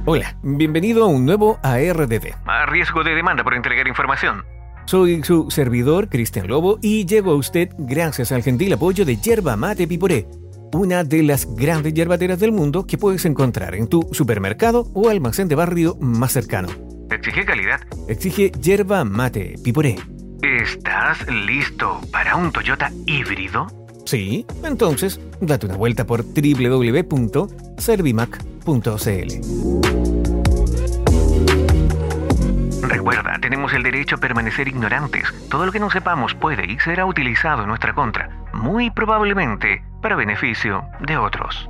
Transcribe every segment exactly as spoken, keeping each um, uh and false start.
Hola, bienvenido a un nuevo A R D D. A riesgo de demanda por entregar información. Soy su servidor, Cristian Lobo, y llego a usted gracias al gentil apoyo de Yerba Mate Piporé, una de las grandes yerbateras del mundo que puedes encontrar en tu supermercado o almacén de barrio más cercano. Exige calidad. Exige Yerba Mate Piporé. ¿Estás listo para un Toyota híbrido? Sí, entonces date una vuelta por doble u doble u doble u punto servimac punto c l. Recuerda, tenemos el derecho a permanecer ignorantes. Todo lo que no sepamos puede y será utilizado en nuestra contra, muy probablemente para beneficio de otros.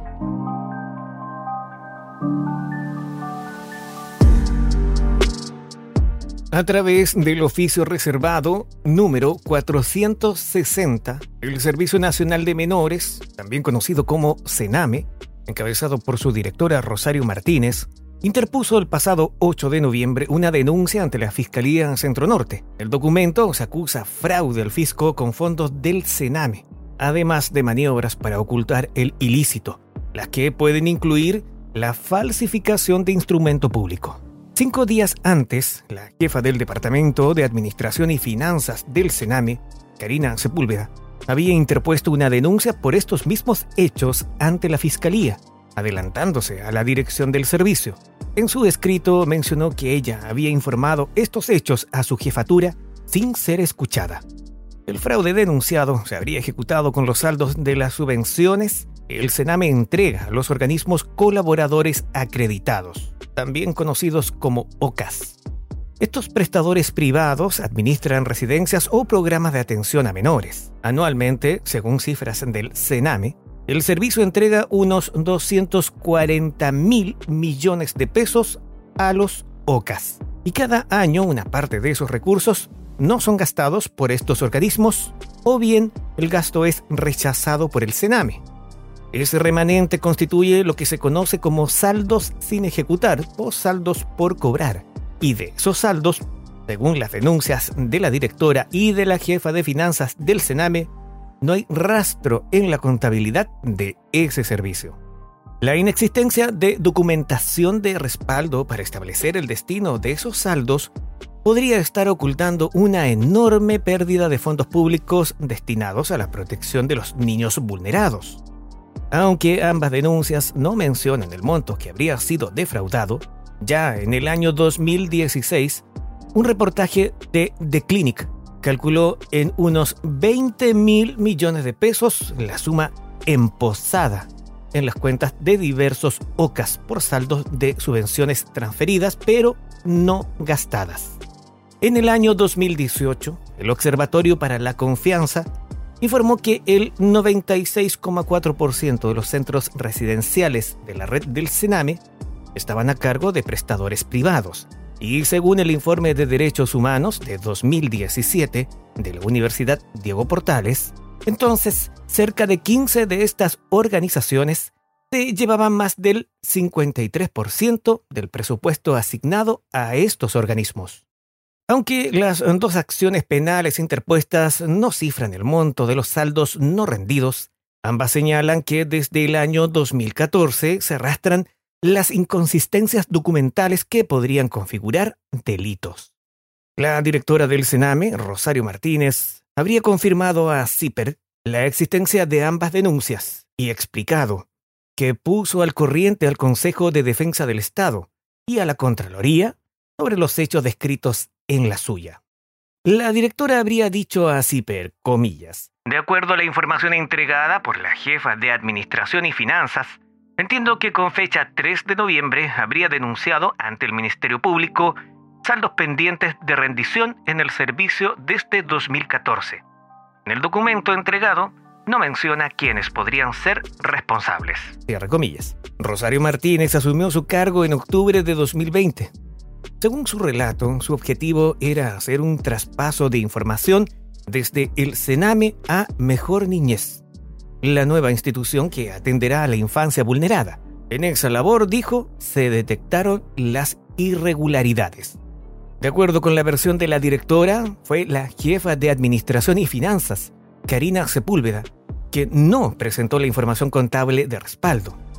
A través del oficio reservado número cuatrocientos sesenta, el Servicio Nacional de Menores, también conocido como CENAME, encabezado por su directora Rosario Martínez, interpuso el pasado ocho de noviembre una denuncia ante la Fiscalía Centro Norte. El documento se acusa fraude al fisco con fondos del CENAME, además de maniobras para ocultar el ilícito, las que pueden incluir la falsificación de instrumento público. Cinco días antes, la jefa del Departamento de Administración y Finanzas del CENAME, Karina Sepúlveda, había interpuesto una denuncia por estos mismos hechos ante la Fiscalía, adelantándose a la dirección del servicio. En su escrito mencionó que ella había informado estos hechos a su jefatura sin ser escuchada. El fraude denunciado se habría ejecutado con los saldos de las subvenciones que el CENAME entrega a los organismos colaboradores acreditados, también conocidos como O C A S. Estos prestadores privados administran residencias o programas de atención a menores. Anualmente, según cifras del CENAME, el servicio entrega unos doscientos cuarenta mil millones de pesos a los O C A S. Y cada año una parte de esos recursos no son gastados por estos organismos, o bien el gasto es rechazado por el CENAME. Ese remanente constituye lo que se conoce como saldos sin ejecutar o saldos por cobrar. Y de esos saldos, según las denuncias de la directora y de la jefa de finanzas del CENAME, no hay rastro en la contabilidad de ese servicio. La inexistencia de documentación de respaldo para establecer el destino de esos saldos podría estar ocultando una enorme pérdida de fondos públicos destinados a la protección de los niños vulnerados. Aunque ambas denuncias no mencionan el monto que habría sido defraudado, ya en el año dos mil dieciséis, un reportaje de The Clinic calculó en unos veinte mil millones de pesos la suma emposada en las cuentas de diversos O C A S por saldos de subvenciones transferidas pero no gastadas. En el año dos mil dieciocho, el Observatorio para la Confianza informó que el noventa y seis coma cuatro por ciento de los centros residenciales de la red del CENAME estaban a cargo de prestadores privados. Y según el informe de Derechos Humanos de dos mil diecisiete de la Universidad Diego Portales, entonces cerca de quince de estas organizaciones se llevaban más del cincuenta y tres por ciento del presupuesto asignado a estos organismos. Aunque las dos acciones penales interpuestas no cifran el monto de los saldos no rendidos, ambas señalan que desde el año dos mil catorce se arrastran las inconsistencias documentales que podrían configurar delitos. La directora del CENAME, Rosario Martínez, habría confirmado a CIPER la existencia de ambas denuncias y explicado que puso al corriente al Consejo de Defensa del Estado y a la Contraloría sobre los hechos descritos en la suya. La directora habría dicho a CIPER, comillas, de acuerdo a la información entregada por la jefa de Administración y Finanzas, entiendo que con fecha tres de noviembre habría denunciado ante el Ministerio Público saldos pendientes de rendición en el servicio desde dos mil catorce. En el documento entregado no menciona quiénes podrían ser responsables. Cierra comillas. Rosario Martínez asumió su cargo en octubre de dos mil veinte. Según su relato, su objetivo era hacer un traspaso de información desde el CENAME a Mejor Niñez, la nueva institución que atenderá a la infancia vulnerada. En esa labor, dijo, se detectaron las irregularidades. De acuerdo con la versión de la directora, fue la jefa de Administración y Finanzas, Karina Sepúlveda, que no presentó la información contable de respaldo.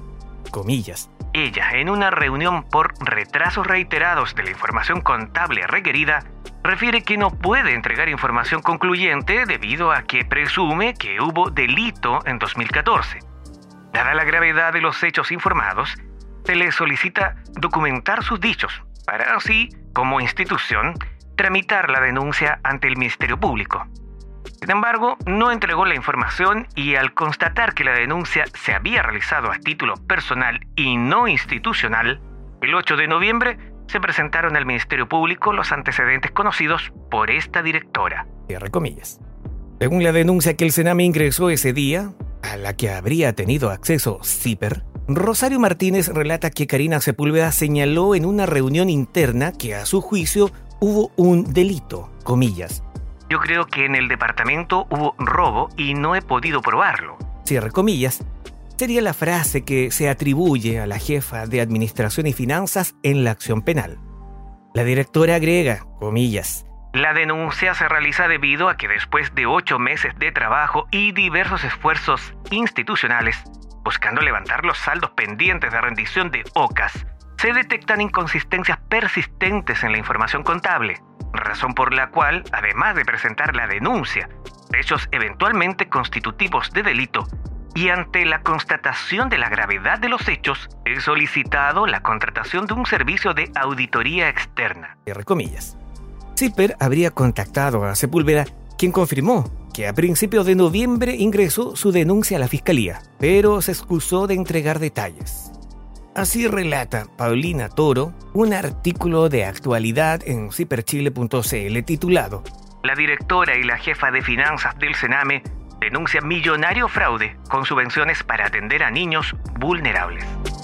comillas. Ella, en una reunión por retrasos reiterados de la información contable requerida, refiere que no puede entregar información concluyente debido a que presume que hubo delito en dos mil catorce. Dada la gravedad de los hechos informados, se le solicita documentar sus dichos para así, como institución, tramitar la denuncia ante el Ministerio Público. Sin embargo, no entregó la información y al constatar que la denuncia se había realizado a título personal y no institucional, el ocho de noviembre se presentaron al Ministerio Público los antecedentes conocidos por esta directora. Cierre comillas. Según la denuncia que el Sename ingresó ese día, a la que habría tenido acceso Zipper, Rosario Martínez relata que Karina Sepúlveda señaló en una reunión interna que a su juicio hubo un delito, comillas. Yo creo que en el departamento hubo robo y no he podido probarlo. Cierre comillas. Sería la frase que se atribuye a la jefa de Administración y Finanzas en la acción penal. La directora agrega, comillas. La denuncia se realiza debido a que después de ocho meses de trabajo y diversos esfuerzos institucionales, buscando levantar los saldos pendientes de rendición de O C A S, se detectan inconsistencias persistentes en la información contable, razón por la cual, además de presentar la denuncia, hechos eventualmente constitutivos de delito, y ante la constatación de la gravedad de los hechos, he solicitado la contratación de un servicio de auditoría externa. Cierre comillas. Zipper habría contactado a Sepúlveda, quien confirmó que a principios de noviembre ingresó su denuncia a la Fiscalía, pero se excusó de entregar detalles. Así relata Paulina Toro un artículo de actualidad en zipper chile punto c l titulado La directora y la jefa de finanzas del Sename denuncian millonario fraude con subvenciones para atender a niños vulnerables.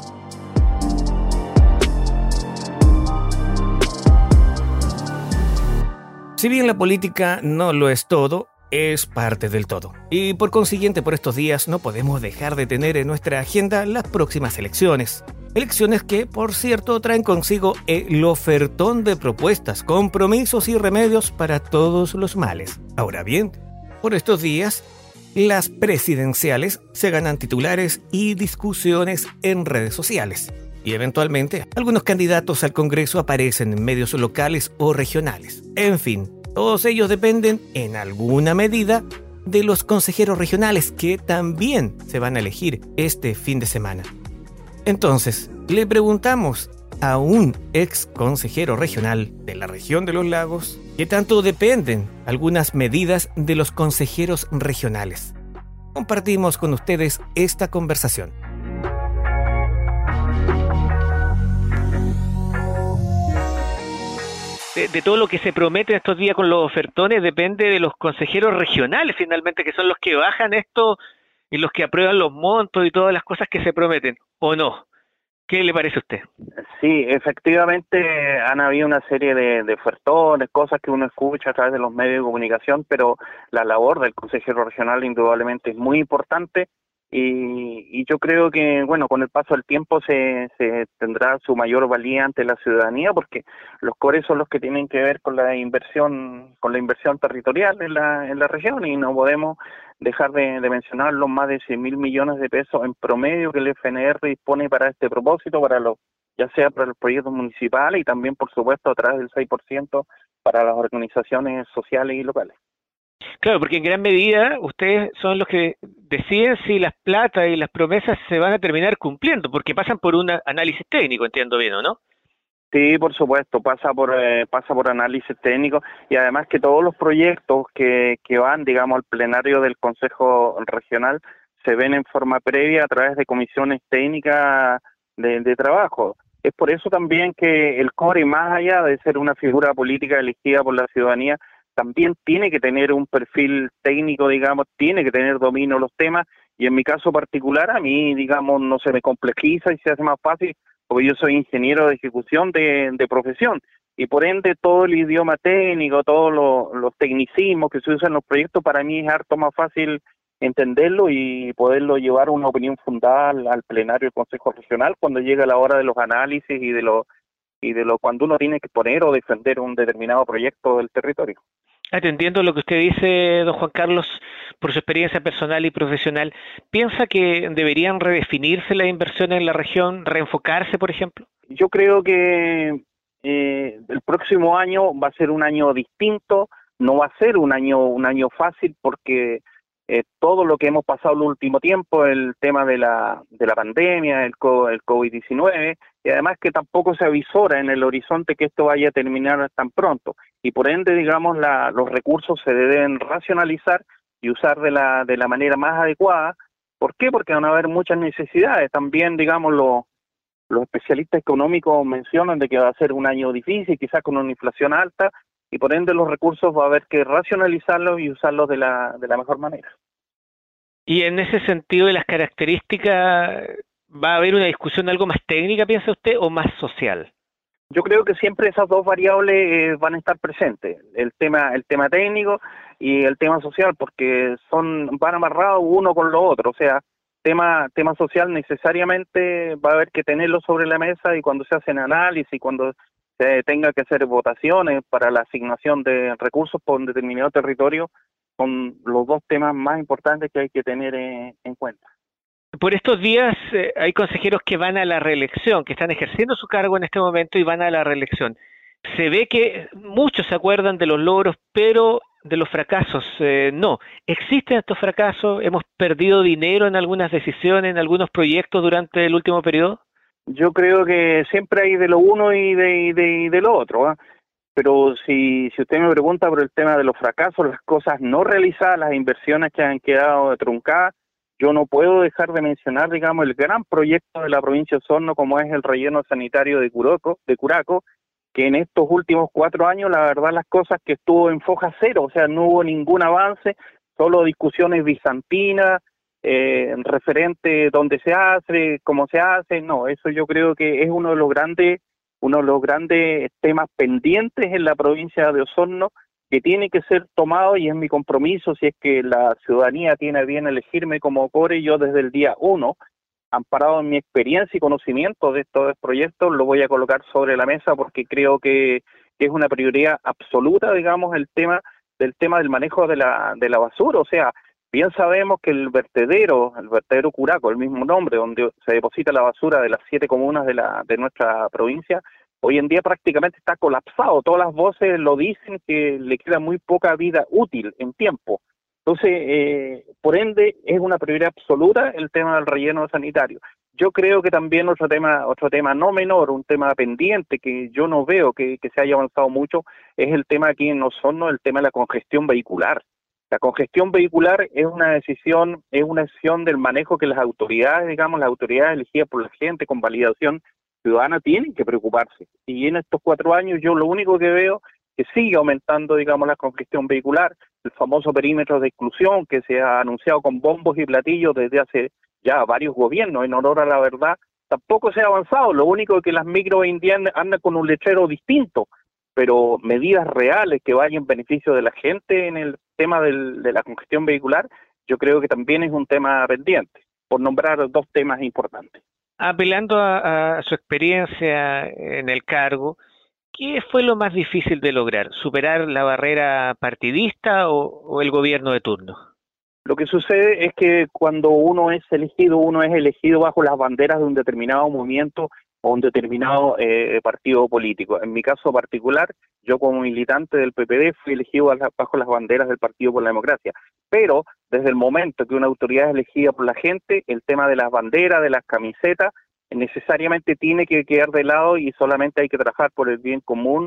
Si bien la política no lo es todo, es parte del todo. Y por consiguiente, por estos días no podemos dejar de tener en nuestra agenda las próximas elecciones. Elecciones que, por cierto, traen consigo el ofertón de propuestas, compromisos y remedios para todos los males. Ahora bien, por estos días, las presidenciales se ganan titulares y discusiones en redes sociales. Y eventualmente, algunos candidatos al Congreso aparecen en medios locales o regionales. En fin, todos ellos dependen, en alguna medida, de los consejeros regionales que también se van a elegir este fin de semana. Entonces, le preguntamos a un ex consejero regional de la región de los lagos qué tanto dependen algunas medidas de los consejeros regionales. Compartimos con ustedes esta conversación. De, de todo lo que se promete estos días con los ofertones depende de los consejeros regionales finalmente, que son los que bajan esto y los que aprueban los montos y todas las cosas que se prometen, ¿o no? ¿Qué le parece a usted? Sí, efectivamente han habido una serie de, de ofertones, cosas que uno escucha a través de los medios de comunicación, pero la labor del consejero regional indudablemente es muy importante. Y, y yo creo que, bueno, con el paso del tiempo se, se tendrá su mayor valía ante la ciudadanía, porque los core son los que tienen que ver con la inversión, con la inversión territorial en la, en la región, y no podemos dejar de, de mencionar los más de cien mil millones de pesos en promedio que el F N R dispone para este propósito, para los, ya sea para los proyectos municipales y también, por supuesto, a través del seis por ciento para las organizaciones sociales y locales. Claro, porque en gran medida ustedes son los que deciden si las plata y las promesas se van a terminar cumpliendo, porque pasan por un análisis técnico, entiendo bien, ¿o no? Sí, por supuesto, pasa por eh, pasa por análisis técnico, y además que todos los proyectos que, que van, digamos, al plenario del Consejo Regional se ven en forma previa a través de comisiones técnicas de, de trabajo. Es por eso también que el core, más allá de ser una figura política elegida por la ciudadanía, también tiene que tener un perfil técnico, digamos, tiene que tener dominio de los temas, y en mi caso particular a mí, digamos, no se me complejiza y se hace más fácil, porque yo soy ingeniero de ejecución de, de profesión, y por ende todo el idioma técnico, todos los, los tecnicismos que se usan en los proyectos, para mí es harto más fácil entenderlo y poderlo llevar a una opinión fundada al, al plenario del Consejo Regional cuando llega la hora de los análisis y de lo y de lo cuando uno tiene que poner o defender un determinado proyecto del territorio. Atendiendo lo que usted dice, don Juan Carlos, por su experiencia personal y profesional, ¿piensa que deberían redefinirse las inversiones en la región, reenfocarse, por ejemplo? Yo creo que eh, el próximo año va a ser un año distinto, no va a ser un año un año fácil porque eh, todo lo que hemos pasado el último tiempo, el tema de la de la pandemia, el, el COVID diecinueve, y además que tampoco se avisora en el horizonte que esto vaya a terminar tan pronto, y por ende, digamos, la, los recursos se deben racionalizar y usar de la de la manera más adecuada. ¿Por qué? Porque van a haber muchas necesidades. También, digamos, los los especialistas económicos mencionan de que va a ser un año difícil, quizás con una inflación alta, y por ende los recursos va a haber que racionalizarlos y usarlos de la de la mejor manera. Y en ese sentido de las características, ¿va a haber una discusión algo más técnica, piensa usted, o más social? Yo creo que siempre esas dos variables eh, van a estar presentes, el tema el tema técnico y el tema social, porque son van amarrados uno con lo otro, o sea, tema tema social necesariamente va a haber que tenerlo sobre la mesa, y cuando se hacen análisis, cuando se tenga que hacer votaciones para la asignación de recursos por un determinado territorio, son los dos temas más importantes que hay que tener en, en cuenta. Por estos días eh, hay consejeros que van a la reelección, que están ejerciendo su cargo en este momento y van a la reelección. Se ve que muchos se acuerdan de los logros, pero de los fracasos eh, no. ¿Existen estos fracasos? ¿Hemos perdido dinero en algunas decisiones, en algunos proyectos durante el último periodo? Yo creo que siempre hay de lo uno y de, y de, y de lo otro, ¿eh? Pero si, si usted me pregunta por el tema de los fracasos, las cosas no realizadas, las inversiones que han quedado truncadas, yo no puedo dejar de mencionar, digamos, el gran proyecto de la provincia de Osorno, como es el relleno sanitario de Curaco, de Curaco, que en estos últimos cuatro años, la verdad, las cosas que estuvo en foja cero, o sea, no hubo ningún avance, solo discusiones bizantinas, eh, referente dónde se hace, cómo se hace. No, eso yo creo que es uno de los grandes, uno de los grandes temas pendientes en la provincia de Osorno, que tiene que ser tomado, y es mi compromiso, si es que la ciudadanía tiene a bien elegirme como core, yo desde el día uno, amparado en mi experiencia y conocimiento de estos proyectos, lo voy a colocar sobre la mesa, porque creo que, que es una prioridad absoluta, digamos, el tema del tema del manejo de la de la basura. O sea, bien sabemos que el vertedero, el vertedero Curaco, el mismo nombre, donde se deposita la basura de las siete comunas de la de nuestra provincia, hoy en día prácticamente está colapsado. Todas las voces lo dicen, que le queda muy poca vida útil en tiempo. Entonces, eh, por ende, es una prioridad absoluta el tema del relleno sanitario. Yo creo que también otro tema, otro tema no menor, un tema pendiente que yo no veo que, que se haya avanzado mucho, es el tema aquí en Osorno, el tema de la congestión vehicular. La congestión vehicular es una decisión, es una decisión del manejo que las autoridades, digamos, las autoridades elegidas por la gente con validación ciudadana tienen que preocuparse. Y en estos cuatro años yo lo único que veo que sigue aumentando, digamos, la congestión vehicular, el famoso perímetro de exclusión que se ha anunciado con bombos y platillos desde hace ya varios gobiernos, en honor a la verdad, tampoco se ha avanzado. Lo único es que las micro indianas andan con un letrero distinto, pero medidas reales que vayan en beneficio de la gente en el tema del, de la congestión vehicular, yo creo que también es un tema pendiente, por nombrar dos temas importantes. Apelando a, a su experiencia en el cargo, ¿qué fue lo más difícil de lograr? ¿Superar la barrera partidista o, o el gobierno de turno? Lo que sucede es que cuando uno es elegido, uno es elegido bajo las banderas de un determinado movimiento o un determinado eh, partido político. En mi caso particular, yo como militante del P P D fui elegido bajo las banderas del Partido por la Democracia. Pero desde el momento que una autoridad es elegida por la gente, el tema de las banderas, de las camisetas, necesariamente tiene que quedar de lado, y solamente hay que trabajar por el bien común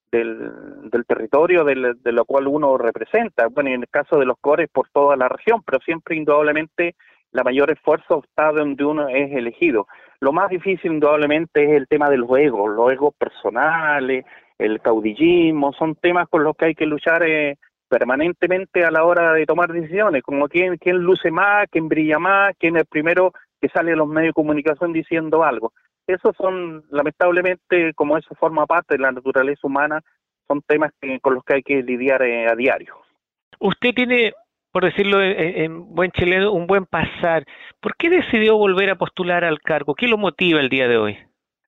del, del territorio del, de lo cual uno representa. Bueno, en el caso de los cores, por toda la región, pero siempre indudablemente la mayor esfuerzo está donde uno es elegido. Lo más difícil indudablemente es el tema de los egos, los egos personales, el caudillismo, son temas con los que hay que luchar eh, permanentemente a la hora de tomar decisiones, como quién, quién luce más, quién brilla más, quién es el primero que sale a los medios de comunicación diciendo algo. Esos son, lamentablemente, como eso forma parte de la naturaleza humana, son temas que, con los que hay que lidiar eh, a diario. Usted tiene, por decirlo en, en buen chileno, un buen pasar. ¿Por qué decidió volver a postular al cargo? ¿Qué lo motiva el día de hoy?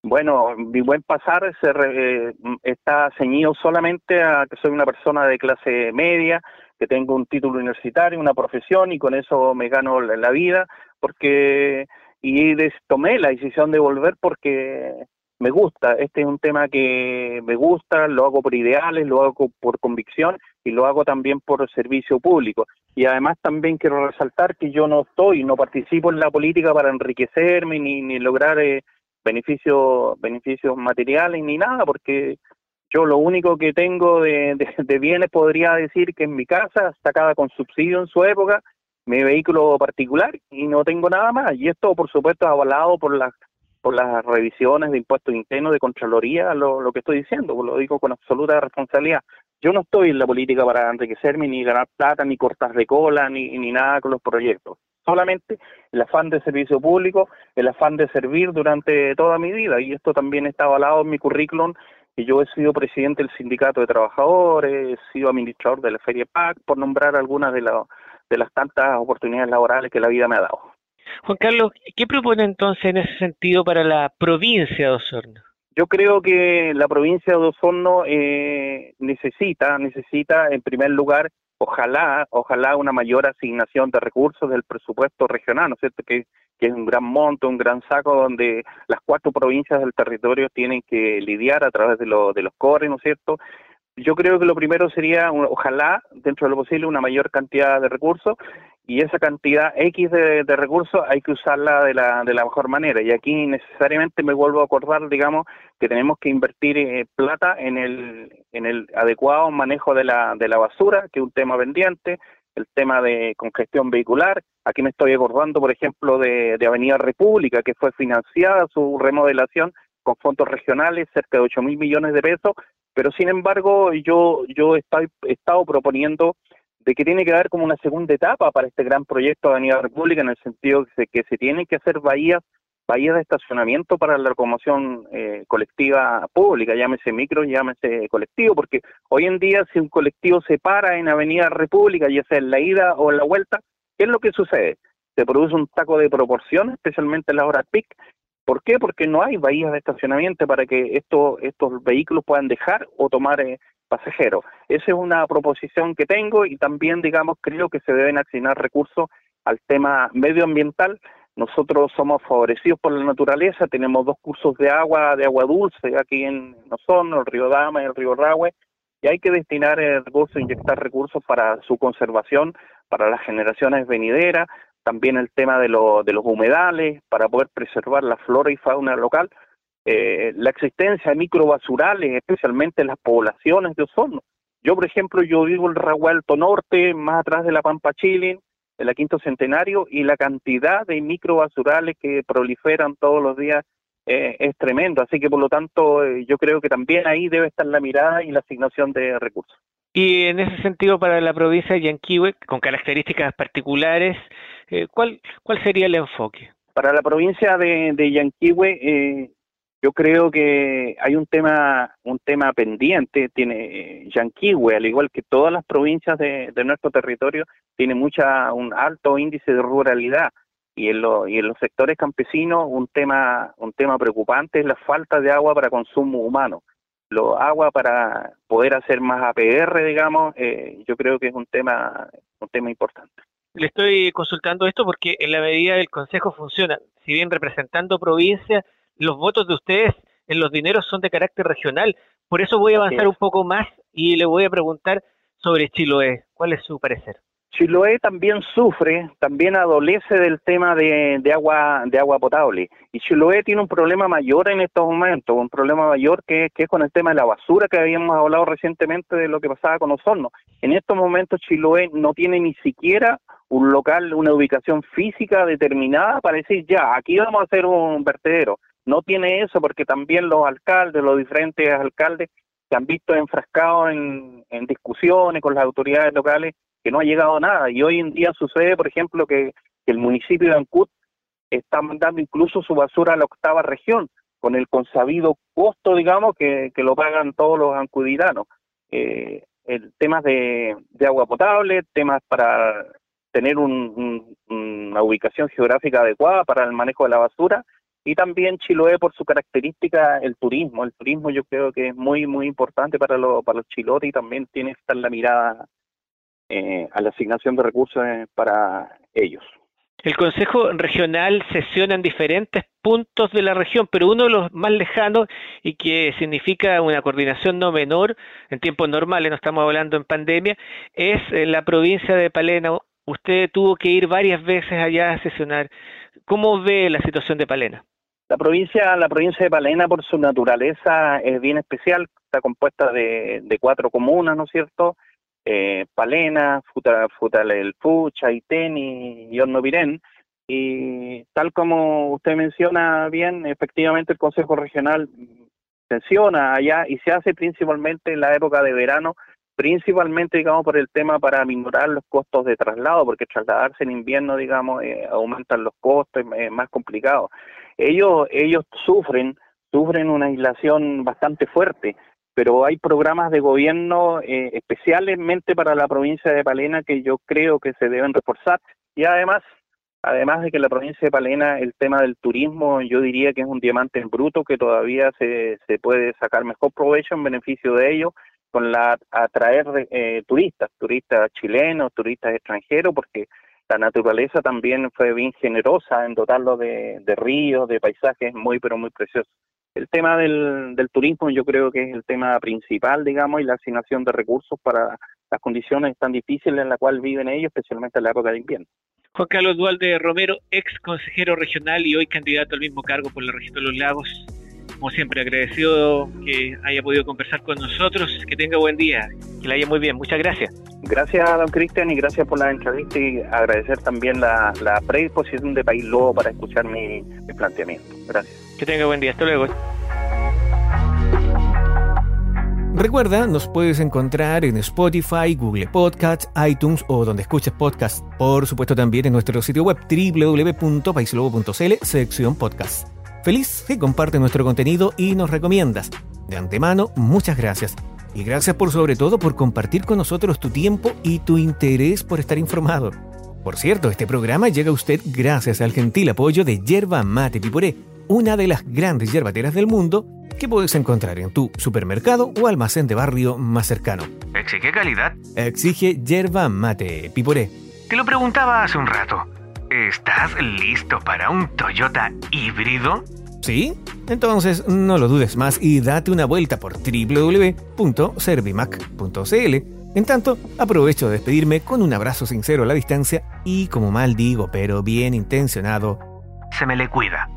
Bueno, mi buen pasar se re, eh, está ceñido solamente a que soy una persona de clase media, que tengo un título universitario, una profesión y con eso me gano la, la vida, porque y des, tomé la decisión de volver porque me gusta. Este es un tema que me gusta, lo hago por ideales, lo hago por convicción y lo hago también por servicio público. Y además también quiero resaltar que yo no estoy, no participo en la política para enriquecerme ni, ni lograr eh, beneficios beneficios materiales ni nada, porque yo lo único que tengo de, de, de bienes podría decir que en mi casa, sacada con subsidio en su época, mi vehículo particular y no tengo nada más. Y esto, por supuesto, avalado por las por las revisiones de impuestos internos, de Contraloría, lo, lo que estoy diciendo, pues lo digo con absoluta responsabilidad. Yo no estoy en la política para enriquecerme, ni ganar plata, ni cortar de cola, ni, ni nada con los proyectos. Solamente el afán de servicio público, el afán de servir durante toda mi vida. Y esto también está avalado en mi currículum, que yo he sido presidente del Sindicato de Trabajadores, he sido administrador de la Feria P A C, por nombrar algunas de, la, de las tantas oportunidades laborales que la vida me ha dado. Juan Carlos, ¿qué propone entonces en ese sentido para la provincia de Osorno? Yo creo que la provincia de Osorno eh, necesita, necesita en primer lugar, ojalá, ojalá una mayor asignación de recursos del presupuesto regional, ¿no es cierto? Que, que es un gran monto, un gran saco donde las cuatro provincias del territorio tienen que lidiar a través de, lo, de los core, ¿no es cierto? Yo creo que lo primero sería, ojalá, dentro de lo posible, una mayor cantidad de recursos, y esa cantidad X de, de recursos hay que usarla de la, de la mejor manera. Y aquí necesariamente me vuelvo a acordar, digamos, que tenemos que invertir eh, plata en el, en el adecuado manejo de la, de la basura, que es un tema pendiente, el tema de congestión vehicular. Aquí me estoy acordando, por ejemplo, de, de Avenida República, que fue financiada su remodelación con fondos regionales, cerca de ocho mil millones de pesos, pero sin embargo yo, yo estoy, he estado proponiendo de que tiene que haber como una segunda etapa para este gran proyecto de Avenida República, en el sentido que se, que se tienen que hacer bahías, bahías de estacionamiento para la locomoción eh, colectiva pública, llámese micro, llámese colectivo, porque hoy en día si un colectivo se para en Avenida República, ya sea en la ida o en la vuelta, ¿qué es lo que sucede? Se produce un taco de proporciones, especialmente en las horas peak. ¿Por qué? Porque no hay bahías de estacionamiento para que esto, estos vehículos puedan dejar o tomar eh, pasajeros. Esa es una proposición que tengo y también, digamos, creo que se deben asignar recursos al tema medioambiental. Nosotros somos favorecidos por la naturaleza, tenemos dos cursos de agua, de agua dulce aquí en Osorno, el río Dama y el río Rahue, y hay que destinar eh, recursos, inyectar recursos para su conservación, para las generaciones venideras. También el tema de, lo, de los humedales, para poder preservar la flora y fauna local, eh, la existencia de microbasurales, especialmente en las poblaciones de Osorno. Yo, por ejemplo, yo vivo en Rahue Alto Norte, más atrás de la Pampa Chile, en la Quinto Centenario, y la cantidad de microbasurales que proliferan todos los días eh, es tremendo. Así que, por lo tanto, eh, yo creo que también ahí debe estar la mirada y la asignación de recursos. Y en ese sentido, para la provincia de Yanquihue, con características particulares, eh, ¿cuál, ¿cuál sería el enfoque? Para la provincia de, de Yanquihue, eh, yo creo que hay un tema un tema pendiente. Tiene eh, Yanquihue, al igual que todas las provincias de, de nuestro territorio, tiene mucha un alto índice de ruralidad, y en, lo, y en los sectores campesinos un tema un tema preocupante es la falta de agua para consumo humano. Lo agua para poder hacer más A P R, digamos, eh, yo creo que es un tema un tema importante. Le estoy consultando esto porque en la medida del Consejo funciona, si bien representando provincias, los votos de ustedes en los dineros son de carácter regional. Por eso voy a avanzar sí. un poco más y le voy a preguntar sobre Chiloé. ¿Cuál es su parecer? Chiloé también sufre, también adolece del tema de, de agua de agua potable, y Chiloé tiene un problema mayor en estos momentos, un problema mayor que, que es con el tema de la basura, que habíamos hablado recientemente de lo que pasaba con Osorno. En estos momentos Chiloé no tiene ni siquiera un local, una ubicación física determinada para decir, ya, aquí vamos a hacer un vertedero. No tiene eso, porque también los alcaldes, los diferentes alcaldes se han visto enfrascados en, en discusiones con las autoridades locales, que no ha llegado a nada. Y hoy en día sucede, por ejemplo, que, que el municipio de Ancud está mandando incluso su basura a la octava región, con el consabido costo, digamos, que, que lo pagan todos los ancudiranos. Eh, el, temas de, de agua potable, temas para tener un, un, una ubicación geográfica adecuada para el manejo de la basura, y también Chiloé por su característica, el turismo. El turismo yo creo que es muy, muy importante para, lo, para los chilotes y también tiene que estar la mirada eh, a la asignación de recursos eh, para ellos. El Consejo Regional sesiona en diferentes puntos de la región, pero uno de los más lejanos y que significa una coordinación no menor en tiempos normales, no estamos hablando en pandemia, es la provincia de Palena. Usted tuvo que ir varias veces allá a sesionar. ¿Cómo ve la situación de Palena? La provincia, la provincia de Palena, por su naturaleza, es bien especial. Está compuesta de, de cuatro comunas, ¿no es cierto? Eh, Palena, Futa, Futalelfu, Chaitén y Hornovirén. Y tal como usted menciona bien, efectivamente el Consejo Regional sesiona allá y se hace principalmente en la época de verano, principalmente, digamos, por el tema para minorar los costos de traslado, porque trasladarse en invierno, digamos, eh, aumentan los costos, es eh, más complicado. Ellos, ellos sufren, sufren una aislación bastante fuerte, pero hay programas de gobierno eh, especialmente para la provincia de Palena que yo creo que se deben reforzar, y además, además de que la provincia de Palena, el tema del turismo, yo diría que es un diamante en bruto que todavía se, se puede sacar mejor provecho en beneficio de ellos, con la atraer eh, turistas, turistas chilenos, turistas extranjeros, porque la naturaleza también fue bien generosa en dotarlo de, de ríos, de paisajes muy, pero muy preciosos. El tema del, del turismo yo creo que es el tema principal, digamos, y la asignación de recursos para las condiciones tan difíciles en las cuales viven ellos, especialmente en la época de invierno. Juan Carlos Duhalde Romero, ex consejero regional y hoy candidato al mismo cargo por la región de los Lagos. Como siempre, agradecido que haya podido conversar con nosotros. Que tenga buen día, que le haya muy bien. Muchas gracias. Gracias, don Cristian, y gracias por la entrevista y agradecer también la, la predisposición de País Lobo para escuchar mi, mi planteamiento. Gracias. Que tenga buen día. Hasta luego. Recuerda, nos puedes encontrar en Spotify, Google Podcasts, iTunes o donde escuches podcasts. Por supuesto también en nuestro sitio web doble u doble u doble u punto paislobo punto c l, sección podcast. Feliz que comparte nuestro contenido y nos recomiendas. De antemano, muchas gracias. Y gracias por sobre todo por compartir con nosotros tu tiempo y tu interés por estar informado. Por cierto, este programa llega a usted gracias al gentil apoyo de Yerba Mate Piporé, una de las grandes yerbateras del mundo que puedes encontrar en tu supermercado o almacén de barrio más cercano. ¿Exige calidad? Exige Yerba Mate Piporé. Te lo preguntaba hace un rato. ¿Estás listo para un Toyota híbrido? ¿Sí? Entonces no lo dudes más y date una vuelta por doble u doble u doble u punto servimac punto c l. En tanto, aprovecho de despedirme con un abrazo sincero a la distancia y, como mal digo, pero bien intencionado, se me le cuida.